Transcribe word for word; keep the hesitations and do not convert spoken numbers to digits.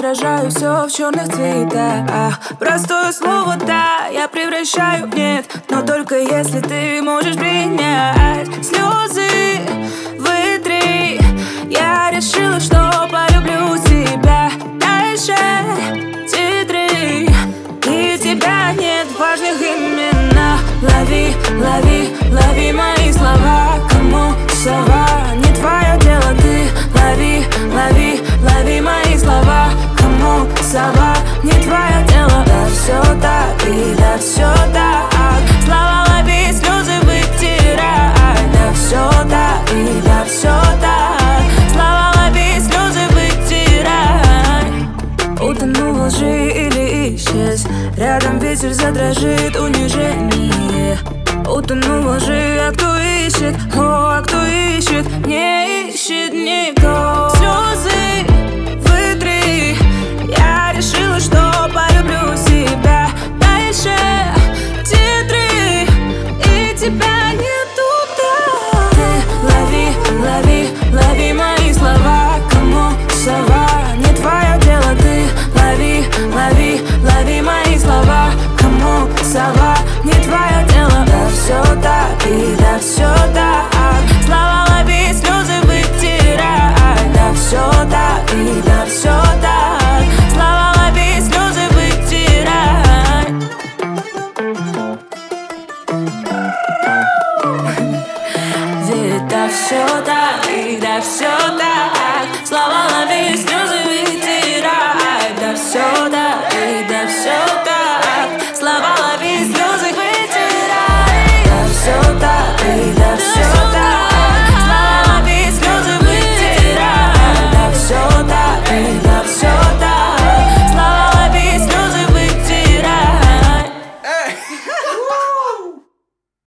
отражаю все в черных цветах. Простое слово «да» я превращаю в «нет», но только если ты можешь принять. Слезы вытри, я решила, что полюблю тебя. Дальше титры, и тебя нет в важных именах. Лови, лови, лови мои слова. Кому сова, не твое дело, ты лови, лови, лови мои слова. Кому сова, не твое дело. Да все так, и да все так. Слова лови, слезы вытирай. Да все так, и да все так. Слова лови, слезы вытирай. Утонул во лжи или исчез. Рядом ветер задрожит унижение. Утонул во лжи, а кто ищет? О, а кто ищет? Не ищет никто. Слезы вытри, я решила, что полюблю себя. Дальше титры, и тебя нету там. Ты лови, лови, лови мои слова. Кому сова, не твое дело, ты лови, лови, лови мои слова. Кому сова, не твое дело. Да все так, и да все так. Слова лови, слезы вытирай. Да все так, и да все так. Слова лови, слезы вытирай. Ведь да все так.